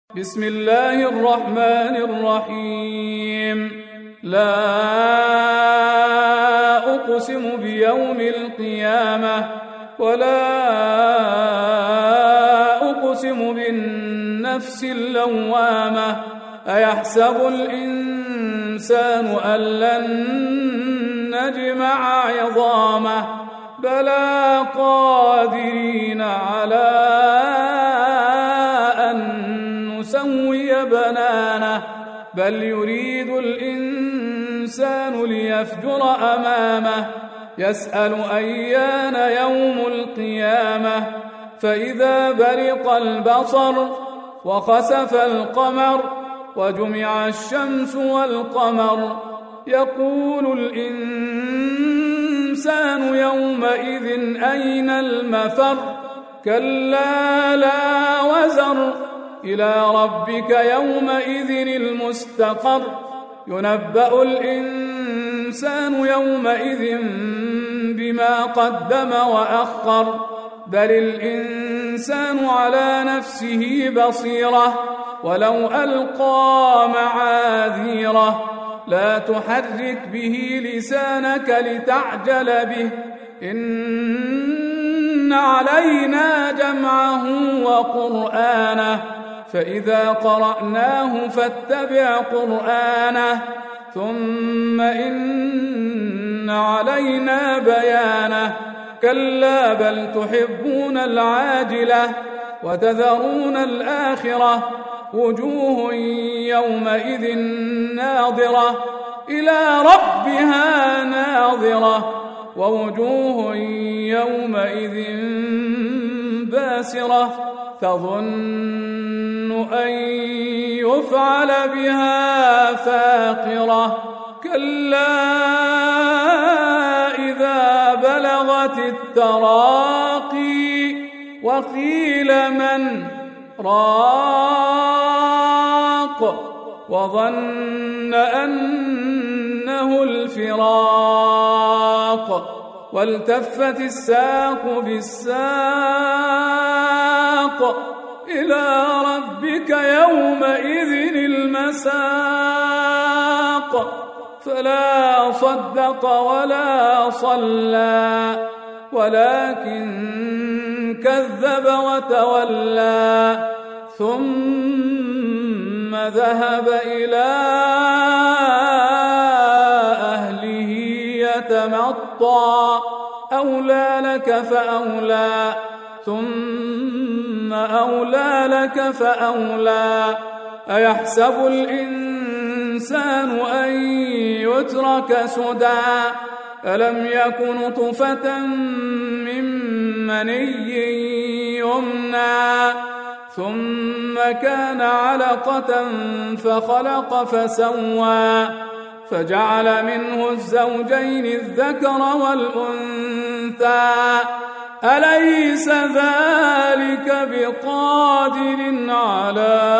بسم الله الرحمن الرحيم. لا أقسم بيوم القيامة ولا أقسم بالنفس اللوامة أيحسب الإنسان أن لن نجمع عظامه بلى قادرين على أن نسوي بنانه بل يريد الإنسان ليفجر أمامه يسأل أيان يوم القيامة فإذا برق البصر وخسف القمر وجمع الشمس والقمر يقول الإنسان يومئذ أين المفر كلا لا وزر إلى ربك يومئذ المستقر ينبأ الإنسان يومئذ بما قدم وأخر بل الإنسان على نفسه بصيرة ولو ألقى معاذيره لا تحرك به لسانك لتعجل به إن علينا جمعه وقرآنه فإذا قرأناه فاتبع قرآنه ثم إن علينا بيانه كلا بل تحبون العاجلة وتذرون الآخرة وجوه يومئذ ناظرة إلى ربها ناظرة ووجوه يومئذ باسرة تظن أن يفعل بها فاقرة كلا إذا بلغت التراقي وقيل من راق وظن أنه الفراق والتفت الساق بالساق إلى ربك يومئذ المساق فلا صدق ولا صلى ولكن كذب وتولى ثم ذهب إلى أهله يتمطى أولى لك فأولى ثم أولى لك فأولى أيحسب الإنسان أن يترك سدى ألم يك نطفة من مني يمنى ثم كان علقة فخلق فسوى فجعل منه الزوجين الذكر والأنثى أليس ذلك بقادر على